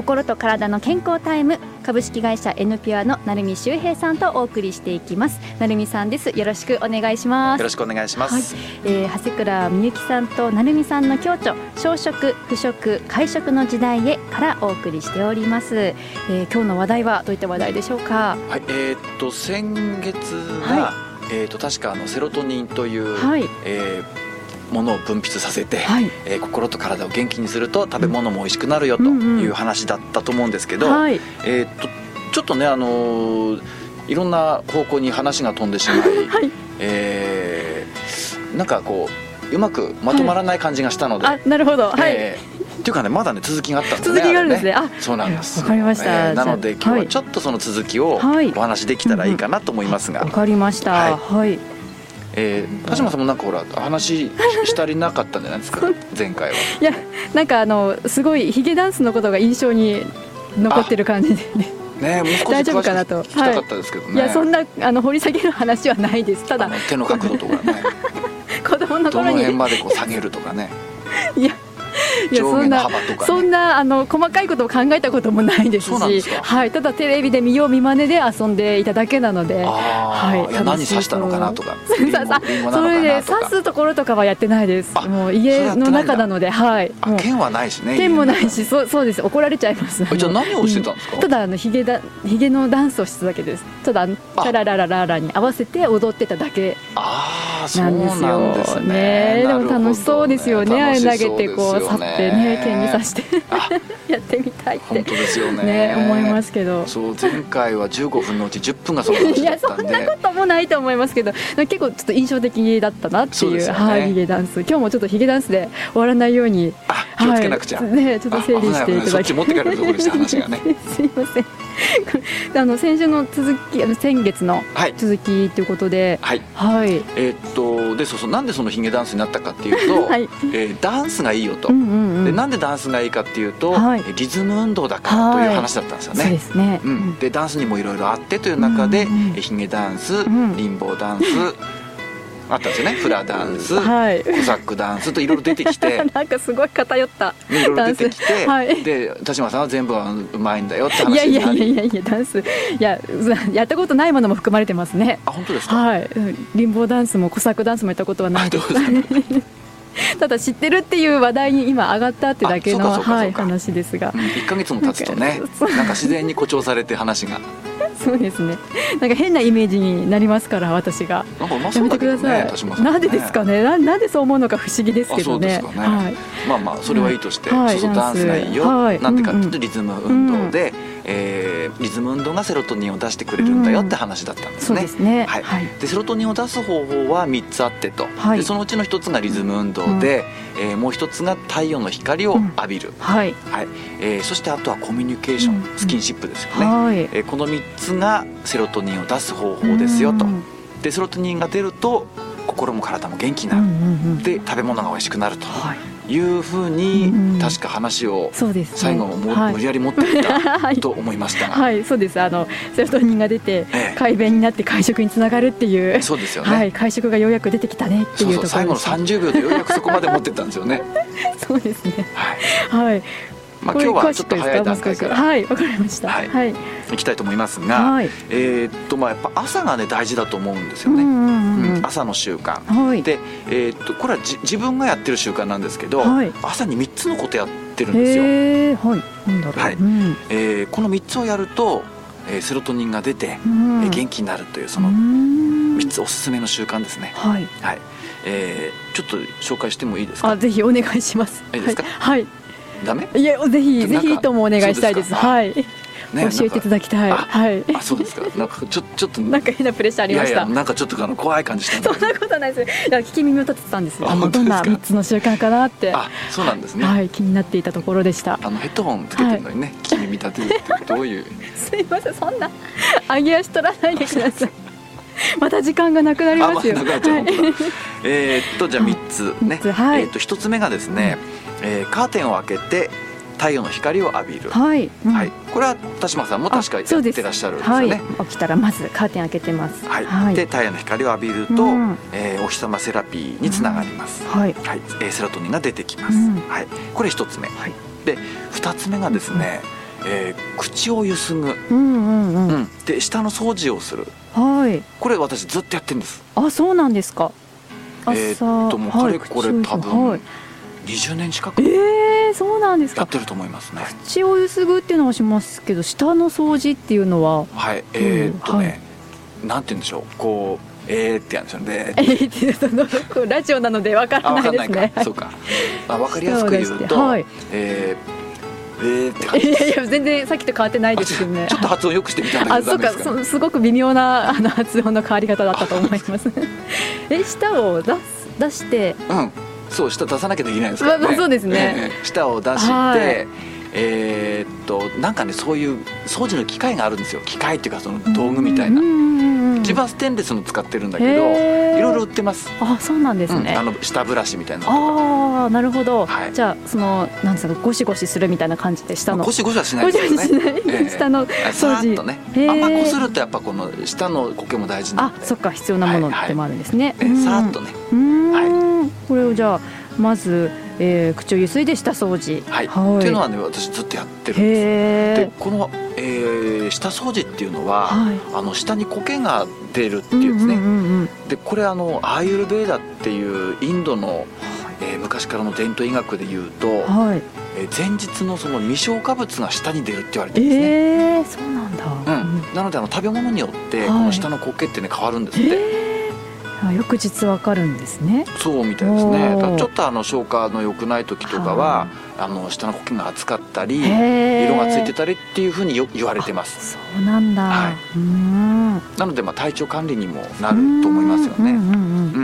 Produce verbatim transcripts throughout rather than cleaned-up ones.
心と体の健康タイム、株式会社 N ピュアの成海修平さんとお送りしていきます。成海さんです。よろしくお願いします。 よろしくお願いします、 はいえー、長谷倉美幸さんと成海さんの共著、小食不食会食の時代へからお送りしております。えー、今日の話題はどういった話題でしょうか。 はい、えー、っと先月が、はい、えー、っと確かあのセロトニンという、はいえーものを分泌させて、はいえー、心と体を元気にすると食べ物も美味しくなるよという話だったと思うんですけど、うんうんはいえー、っとちょっとね、あのー、いろんな方向に話が飛んでしまい、はいえー、なんかこううまくまとまらない感じがしたので、 はい、あなるほど、はいえー、っていうかねまだね続きがあったんですね。 続きがあるんですね。あそうなんです。 わかりました、 えー、なので今日はちょっとその続きをお話できたらいいかなと思いますが、 わ、うんうん、かりました。はい、はいえー、田島さんもなんかほら話したりなかったんじゃないですか前回は。 いやなんかあのすごいヒゲダンスのことが印象に残ってる感じでねね、もう少し大丈夫かなと聞きたかったですけどね、 はい、いやそんなあの掘り下げる話はないです。ただ手の角度とかね子供の頃にどの辺までこう下げるとかねいやいや上下の幅とか、ね、 そんなあの細かいことを考えたこともないですし、 そうなんですか、 はい、ただテレビで見よう見まねで遊んでいただけなので、 はい、いや何刺したのかなとかそれで刺すところとかはやってないです。もう家の中なので、はい、 あ剣はないしね。 剣もないし、そう、そうです。怒られちゃいます。 じゃあ何をしてたんですか。 ただあのヒゲだヒゲのダンスをしてただけです。ただチャラララララに合わせて踊ってただけなんですよ。 なんですね。 ねでも楽しそうですよね。あれ投げてこう去ってね剣に刺してやってみたいって本当ですよ ね, ね思いますけど。 そう前回はじゅうごふんのうちじゅっぷんがその話だったんでいやそんなこともないと思いますけど、結構ちょっと印象的だったなっていう、 ねはい、ヒゲダンス。今日もちょっとヒゲダンスで終わらないようにあ気をつけなくちゃ、 はい、ねちょっと整理していただき、 危ない危ない、そっち持ってかれるところでした話がねすいませんあの先週の続き、あの先月の続きということで、 はい、 はい、 えー、っとでそうそうなんでそのヒゲダンスになったかっていうと、はいえー、ダンスがいいよと、うんうんうん、でなんでダンスがいいかっていうと、はい、リズム運動だからという話だったんですよね。 そうですね、 うん、でダンスにもいろいろあってという中で、うんうん、ヒゲダンス、うん、リンボーダンスあったんですよね。フラダンス、はい、コサックダンスといろいろ出てきてなんかすごい偏ったいろいろ出てきて、はい、で田島さんは全部はうまいんだよって話になり、 いやいやいやいやダンスいややったことないものも含まれてますね。 あ本当ですか。 はい、リンボーダンスもコサックダンスもやったことはないですただ知ってるっていう話題に今上がったってだけの、はい、話ですが、 うん、いっかげつも経つとねなんか自然に誇張されて話がそうですね。なんか変なイメージになりますから私がなんかうまそうだけどね、 やめてください。なんでですかね。な, なんでそう思うのか不思議ですけどね。 あそうですかね、はい、まあまあそれはいいとして、 はい、 そうそうダンスがいいよ、はい、なんてかっていうとリズム運動で、うんえー、リズム運動がセロトニンを出してくれるんだよって話だったんですね、うん、そうですね、はいはい、でセロトニンを出す方法はみっつあってと、はい、でそのうちのひとつがリズム運動で、うんえー、もうひとつが太陽の光を浴びる、うんはいはいえー、そしてあとはコミュニケーション、うん、スキンシップですよね、はいえー、このみっつがセロトニンを出す方法ですよと、うん、でセロトニンが出ると心も体も元気になる、うんうんうん、で食べ物が美味しくなると、はいいうふうに確か話を最後も無理やり持っていたと思いましたが、 はい、はい、そうです。あのセロトニンが出て快便になって会食につながるっていう、 そうですよね、 はい、会食がようやく出てきたねっていうところです。 そうそう最後のさんじゅうびょうでようやくそこまで持ってったんですよねそうですね、はい、はいまあ、今日はちょっと早い段階からはいわかりました、はいはい、 行きたいと思いますが、はいえーっとまあ、やっぱ朝がね大事だと思うんですよね、うんうんうん、朝の習慣、はい、で、えーっとこれはじ自分がやってる習慣なんですけど、はい、朝にみっつのことやってるんですよ。 へー、はい、なんだろう、 はいうんえー、このみっつをやると、えー、セロトニンが出て、うんえー、元気になるというそのみっつおすすめの習慣ですね。はい、はいえー、ちょっと紹介してもいいですか。 あぜひお願いします。 いいですか。 はい、はいダメ？ いやぜひぜひともお願いしたいです。はい。ね、教えていただきたい。はい。 あそうですか。なんかちょちょっとなんか変なプレッシャーありました。 いやいやなんかちょっとあの怖い感じした。 そんなことないです。いや聞き耳を立ててたんですよ。あどんなみっつの習慣かなって。 あそうなんですね。 はい気になっていたところでした。 あのヘッドホンつけてるのにね、はい、聞き耳立てるってどういう。 すいませんそんな上げ足取らないでください。また時間がなくなりますよ。 あ、まあ、えーっとじゃあみっつね。はい、えーっとひとつめがですね、えー、カーテンを開けて太陽の光を浴びる、はいうんはい、これは田島さんも確かやってらっしゃるんですよね。 はい、起きたらまずカーテン開けてます、 はいはい、で太陽の光を浴びると、うんえー、お日様セラピーにつながります、うんはいはいえー、セロトニンが出てきます、うんはい、これひとつめ、はい、でふたつめがですね、 えー、口をゆすぐ、 うんうんうんうん、 で舌の掃除をする、 はい、 これ私ずっとやってるんです。 あ、そうなんですか。 えー、っともうかれこれ、はい、多分にじゅうねん近くえー、そうなんですか。 やってると思いますね。 口をゆすぐっていうのはしますけど、舌の掃除っていうのは、 はい、えー、っとね、はい、なんて言うんでしょう、こうえーってやるんですよね。 えーってそのラジオなので分からないですね。 かそうか、まあ、分かりやすく言うと、はい、えー、えーって感じです。 いやいや全然さっきと変わってないですよね。 ちょっと発音よくしてみたんだけど、 あ、そうか、そすごく微妙なあの発音の変わり方だったと思いますえ、舌を出す出して、 うん、そう舌出さなきゃできないですからね。 まあ、そうですね、 えー、舌を出して、はい、えー、っとなんかね、そういう掃除の機械があるんですよ。機械っていうかその道具みたいな、自分はステンレスの使ってるんだけど、いろいろ売ってます。 あ、そうなんですね、 うん、あの下ブラシみたいなのとか。ああ、なるほど、 はい、 じゃあそのなんですか、ゴシゴシするみたいな感じで下の、まあ、 ゴシゴシはしないですよね。ゴシゴシしない、 えー、下の掃除さーっとね、あんまこするとやっぱこの下の苔も大事なんで、 あ、そっか、必要なものでもあるんですね、 はいはい、えー、さーっとね、 うん、はい、これをじゃあまず、えー、口をゆすいで舌掃除、 はい、はい、っていうのはね、私ずっとやってるんです。でこの、えー、舌掃除っていうのは、はい、あの下に苔が出るっていうんですね、うんうんうんうん、でこれあのアーユルベーダっていうインドの、はい、えー、昔からの伝統医学でいうと、はい、えー、前日のその未消化物が下に出るって言われてるんですね。 えー、そうなんだ、 うん、なのであの食べ物によってこの下の苔ってね変わるんですって、はい、えー翌日わかるんですね。 そうみたいですね。だちょっとあの消化の良くない時とかは、あの下の苔が厚かったり色がついてたりっていうふうによ言われてます。 そうなんだ、はい、うーん、 なのでまあ体調管理にもなると思いますよね。うんうんうんうん、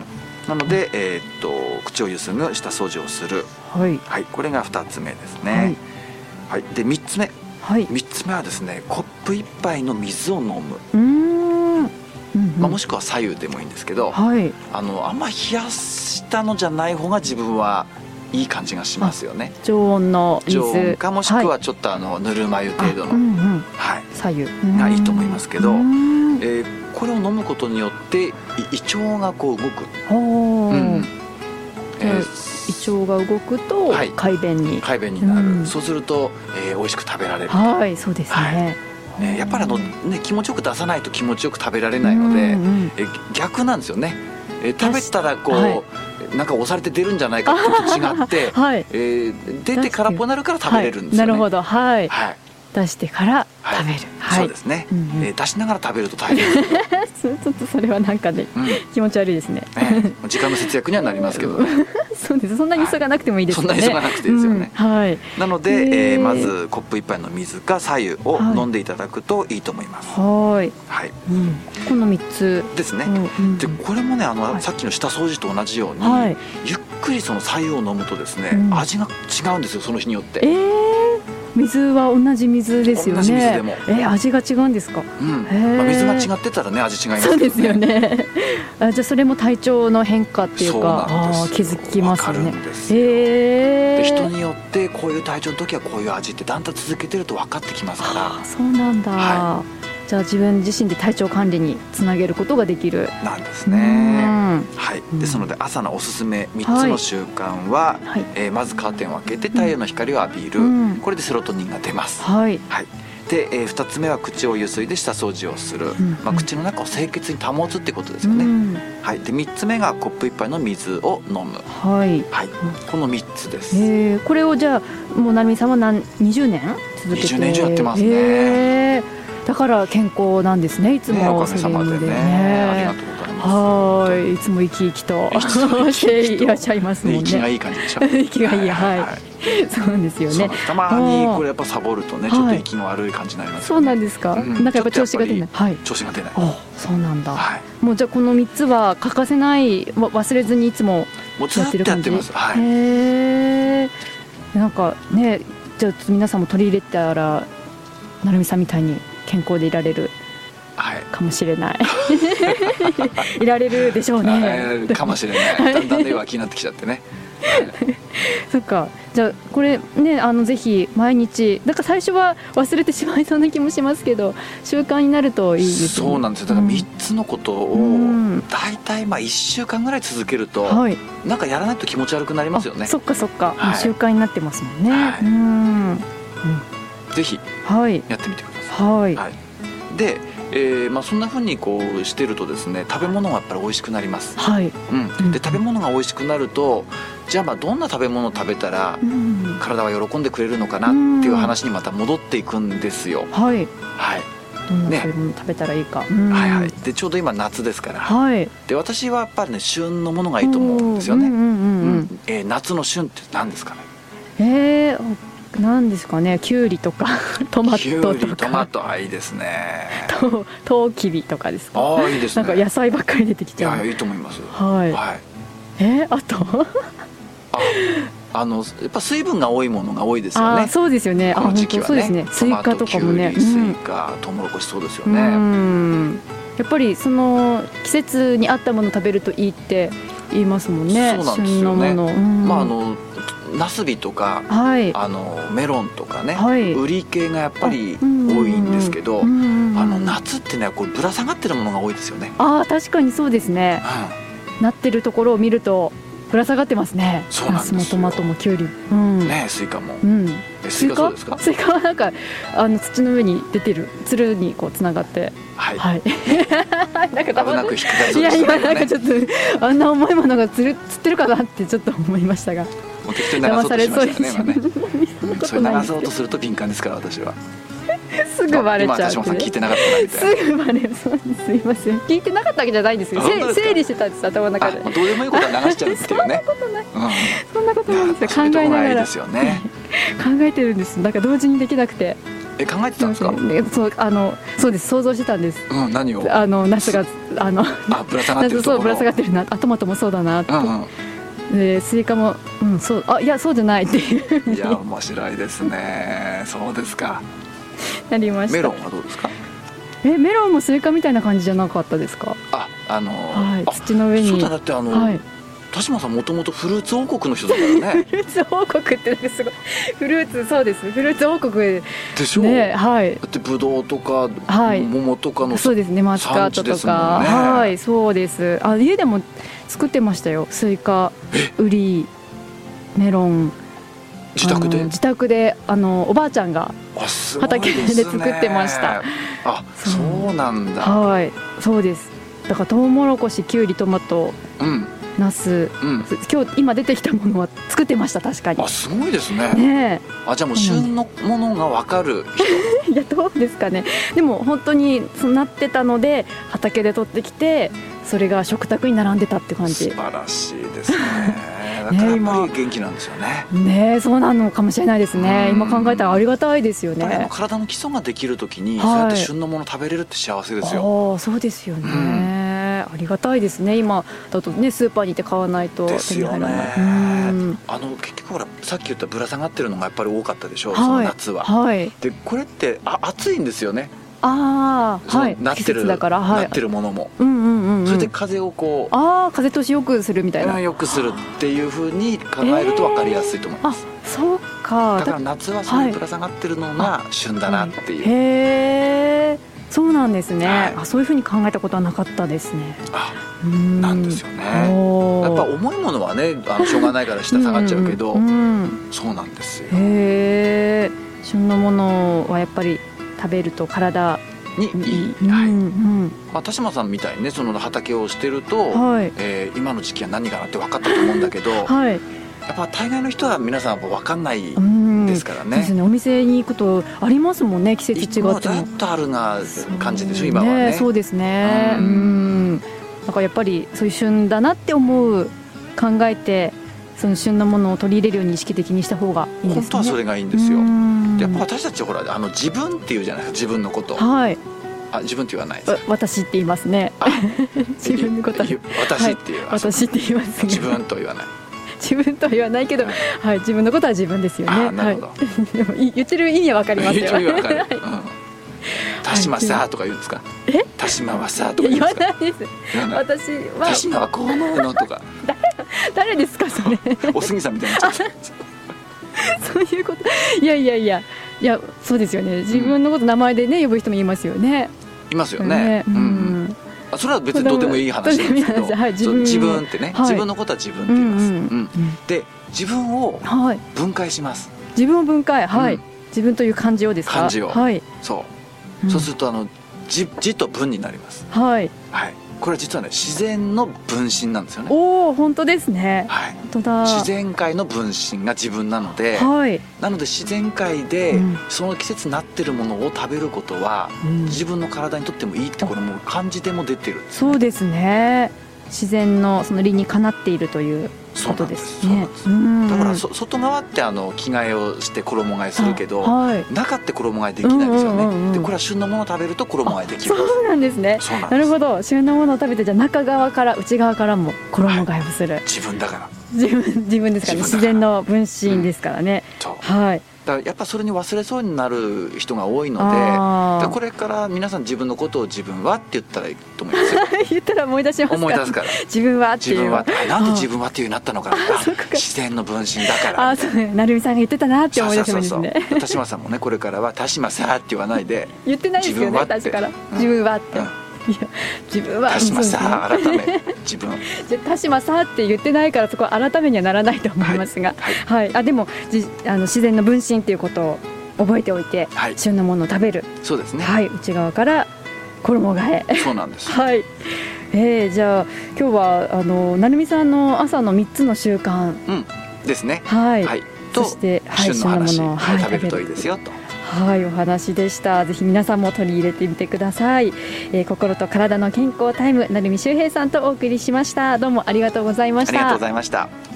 なので、えー、っと口をゆすぐ、舌掃除をする、はいはい、これがふたつめですね。はいはい、でみっつめ、はい、みっつめはですね、コップいっぱいの水を飲む。 うーん、 まあ、もしくは左右でもいいんですけど、はい、あのあんまり冷やしたのじゃない方が自分はいい感じがしますよね。 常温の水、 常温かもしくはちょっとあのぬるま湯程度の、うんうん、はい、左右がいいと思いますけど、えー、これを飲むことによって胃腸がこう動く、うん、 えー、胃腸が動くと快便に、はい、 快便になる、うん、そうすると、えー、美味しく食べられると。 はい、そうですね、はい、 ね、やっぱりあの、ね、気持ちよく出さないと気持ちよく食べられないので、うんうん、え逆なんですよね。え食べたらこう、はい、なんか押されて出るんじゃないかと違って、はい、えー、出て空っぽになるから食べれるんですよね。 はい、なるほど、はい、はい、出してから食べる、はい、 そうですね、うんうん、えー、出しながら食べると大変ちょっとそれはなんかね、うん、気持ち悪いですね。 ね、時間の節約にはなりますけど、ね、 そうです。そんなに急がなくてもいいですよね。 はい、そんな急がなくていいですよね、 うん、はい、 なので、えー、まずコップ一杯の水か左右を飲んでいただくといいと思います。 はい、 はい、 うん、このみっつですね、うん、でこれもね、あの、はい、さっきの舌掃除と同じように、はい、ゆっくりその左右を飲むとですね、うん、味が違うんですよ、その日によって。 えー水は同じ水ですよね。 同じ水でも、 えー、味が違うんですか。 うん、まあ、水が違ってたらね、味違いますけどね。 そうですよねあ、じゃあそれも体調の変化っていうか、あ、気づきますね。 わかるんですよ、えー、で人によってこういう体調の時はこういう味ってだんだん続けてると分かってきますから。 あ、そうなんだ、はい、じゃあ自分自身で体調管理につなげることができるなんですね。はい、ですので朝のおすすめみっつの習慣は、はい、えー、まずカーテンを開けて太陽の光を浴びる、うん、これでセロトニンが出ます。はい、はい、で、えー、ふたつめは口をゆすいで舌掃除をする、うん、まあ、口の中を清潔に保つってことですよね、うん、はい、でみっつめがコップいっぱいの水を飲む、はい、はい、このみっつです。 えー、これをじゃあもう成美さんは何にじゅうねん続けて、にじゅうねん以上やってますね。 えー、だから健康なんですね、いつも、 ね、おかげさまで ね, ねありがとうございます。 はい、いつも生き生きとしていらっしゃいますもんね。 息がいい感じでしょ。 息がいい、はい、はい、そうですよね。 たまにこれやっぱサボるとね、ちょっと息の悪い感じになります、ね、 そうなんですか、うん、なんかやっぱ調子が出ない、はい、 調子が出ない。 あ、そうなんだ、はい、もうじゃあこのみっつは欠かせない、忘れずにいつもやってる感じ。 もうずっとやってます、はい、 へー、なんかね、じゃあ皆さんも取り入れたら成美さんみたいに健康でいられるかもしれない、はい、いられるでしょうねかもしれない。だんだんね気になってきちゃってねそっか、じゃあこれね、あのぜひ毎日、なんか最初は忘れてしまいそうな気もしますけど習慣になるといいですね。 そうなんですよ。だからみっつのことをだいたいまあいっしゅうかんぐらい続けると、はい、なんかやらないと気持ち悪くなりますよね。 そっかそっか、はい、もう習慣になってますもんね、はい、うん、うん、 ぜひやってみてください。はい、はい、で、えーまあ、そんな風にこうしてるとですね、食べ物がやっぱり美味しくなります。はい、うん、で食べ物が美味しくなると、じゃあまあどんな食べ物を食べたら体は喜んでくれるのかなっていう話にまた戻っていくんですよ。はい、はい、 どんな食べ物食べたらいいか、ね、 はいはい、でちょうど今夏ですから、はい、で私はやっぱりね旬のものがいいと思うんですよね。夏の旬って何ですかね。 えーなんですかね、きゅうりとかトマトとか。きゅうりトマト、あ、いいですね。 とトウキビとかですか。 ああ、いいですね。 なんか野菜ばっかり出てきちゃう。 いやいいと思います。 はい、はい、えー、あとああのやっぱ水分が多いものが多いですよね。 あ、そうですよね。 この時期はね、 そうですね。スイカとかもね、 スイカ、トウモロコシ、そうですよね。うん、 やっぱりその季節に合ったものを食べるといいって言いますもんね。 そうなんですよね。まああのナスビとか、はい、あのメロンとかね、はい、ウリ系がやっぱり多いんですけど、あの夏ってね、これぶら下がってるものが多いですよね。 ああ、確かにそうですね、うん、なってるところを見るとぶら下がってますね。 そうなんですよ。 ナスもトマトもキュウリ、うん、 ね、スイカも、うん、えスイカそうですか。 スイカはなんかあの土の上に出てるつるにこうつながって、はい、はい、なんか危なく引っかかりそうでしたね。 いやいや、なんかちょっとあんな重いものがつるつってるかなってちょっと思いましたが、 もう適当に流そうとしましたね、今ね。それ流そうとすると敏感ですから、私は。 すぐバレちゃう。 今私もさん聞いてなかったなみたいな。 すぐバレる。そうです、すいません。聞いてなかったわけじゃないんですよ。整理してたんです、頭の中で。 どうでもいいことは流しちゃうっていうね。 そんなことない。そんなことないですよ。考えながら。 ですよね。 考えてるんです。なんか同時にできなくて。 え、考えてたんですか。 そう、あのそうです、想像してたんです。 うん、何を。 あのナスがあのあ、ぶら下がってるところ。 そう、ぶら下がってるな。あ、トマトもそうだなって。でスイカも、うん、そう、あ、いやそうじゃないっていう。 いや面白いですね。そうですか。 なりました。 メロンはどうですか。 え、メロンもスイカみたいな感じじゃなかったですか。 あ、あのーはい、土の上に。 そうだ、だってあの、はい、田島さんもともとフルーツ王国の人だからね。 フルーツ王国ってすごい。フルーツ、そうです。フルーツ王国でしょ。 ね、はい。 だってブドウとか、はい、桃とかの、 そうですね、マスカットとか、はい、そうです。あ、家でも作ってましたよ。スイカ、ウリ、メロン。 自宅で自宅であのおばあちゃんが畑で作ってました。 あ、そうなんだ。 はい、そうです。だからトウモロコシ、キュウリ、トマト、うん、ナス、うん、今日今出てきたものは作ってました。確かに。 あ、すごいですね。ね、あ、じゃあもう旬のものが分かる人。 いや、どうですかね。でも本当にそうなってたので畑で取ってきて、それが食卓に並んでたって感じ。 素晴らしいですね。だからやっぱり元気なんですよね。 ね、そうなのかもしれないですね。今考えたらありがたいですよね。 体の基礎ができるときに、はい、そうやって旬のもの食べれるって幸せですよ。 あ、そうですよね、うん、ありがたいですね。今だとね、スーパーに行って買わないと手に入らない。 ですよね。あの結局ほら、さっき言ったぶら下がってるのがやっぱり多かったでしょう、はい、その夏は、はい、でこれってあ暑いんですよね。 ああ、はい、 なってる、だから、はい、なってるものも、うんうんうんうん、それで風をこう、 ああ、風通しよくするみたいな、 よくするっていうふうに考えると分かりやすいと思います。 えー、あ、そうか。 だから夏はそういうぶら下がってるのが旬だなっていう、はい、へえ、そうなんですね、はい、あ、そういうふうに考えたことはなかったですね。 あ、なんですよね。やっぱ重いものはね、あのしょうがないから下下がっちゃうけど、うんうん、そうなんですよ。へえ、旬のものはやっぱり食べると体にいい、はい、うんうん、まあ、田島さんみたいにね、その畑をしてると、はい、えー、今の時期は何かなって分かったと思うんだけど、はい、やっぱ大概の人は皆さん分かんないですからね。ですね、 お店に行くとありますもんね、季節違っても。 ずっとあるな感じでしょ、今はね。 そうですね、うん、うん、だからやっぱりそういう旬だなって思う、考えてその旬のものを取り入れるように意識的にした方がいいんですね。 本当はそれがいいんですよ。やっぱ私たちほら、あの自分っていうじゃないですか、自分のこと。はい。あ、自分って言わないですか。 私って言いますね。自分のことは私って言います、 はい、私って言います、ね、 自分と言わない。 自分とは言わないけど、はい、はい、自分のことは自分ですよね。 あ、なるほど。はい、 でも言ってる意味はわかりますよ。 言ってる意味はわかる。うん、田島さとか言うんですか。え？田島はさとか言うんですか。 言わないです。私は。 田島はこう思うのとか。 誰誰ですかそれ。 お杉さんみたいになっちゃう。 そういうこと。いやいやいや、いや、そうですよね。自分のこと名前でね、呼ぶ人もいますよね。 いますよね。うん。あ、それは別にどうでもいい話なんですけど、はい、自, 分自分ってね、はい、自分のことは自分って言います。うんうんうん、で、自分を分解します。 自分を分解、はい。 うん、 自分という漢字をですか？ 漢字を、 はい、 そう、うん、そうするとあの字字と文になります。 はい、 はい、これは実はね自然の分身なんですよね。 おお、本当ですね。 はい、 本当だ。 自然界の分身が自分なので、 はい、 なので自然界でその季節になってるものを食べることは、うん、自分の体にとってもいいって、これも漢字でも出てるんです、ね、 そうですね。自然のその理にかなっているということですね。 だからそ外側ってあの着替えをして衣替えするけど、はい、中って衣替えできないですよね、うんうんうん、でこれは旬のものを食べると衣替えできる。 そうなんですね。なるほど。旬のものを食べて、じゃあ中側から内側からも衣替えをする、はい、 自分だから自分自分ですからね。自然の分身ですからね、 うん、 はい。 だからやっぱそれに忘れそうになる人が多いので、でこれから皆さん自分のことを自分はって言ったらいいと思いますよ言ったら思い出しますから。 思い出すから自分はっていう、 自分はなんで自分はっていうようになったのかな自然の分身だからあ、そうね、成美さんが言ってたなって思い出せばいいですね。 そうそうそう。田島さんもねこれからは田島さんって言わないで言ってないですよね、確か、うん、自分はって、うん、いや自分は田島さん改め自分じゃ田島さんって言ってないからそこは改めにはならないと思いますが、はいはいはい、あでもじあの自然の分身っていうことを覚えておいて、はい、旬のものを食べる。 そうですね、 はい、内側から衣替え。 そうなんです、 はい。えー、じゃあ今日はあの成美さんの朝のみっつの習慣、 うん、ですね、 はい、 はい、 そして、 はい、旬の話、はいはい、食べるといいですよと、 はい、お話でした。ぜひ皆さんも取り入れてみてください。えー、心と体の健康タイム、成美周平さんとお送りしました。どうもありがとうございました。 ありがとうございました。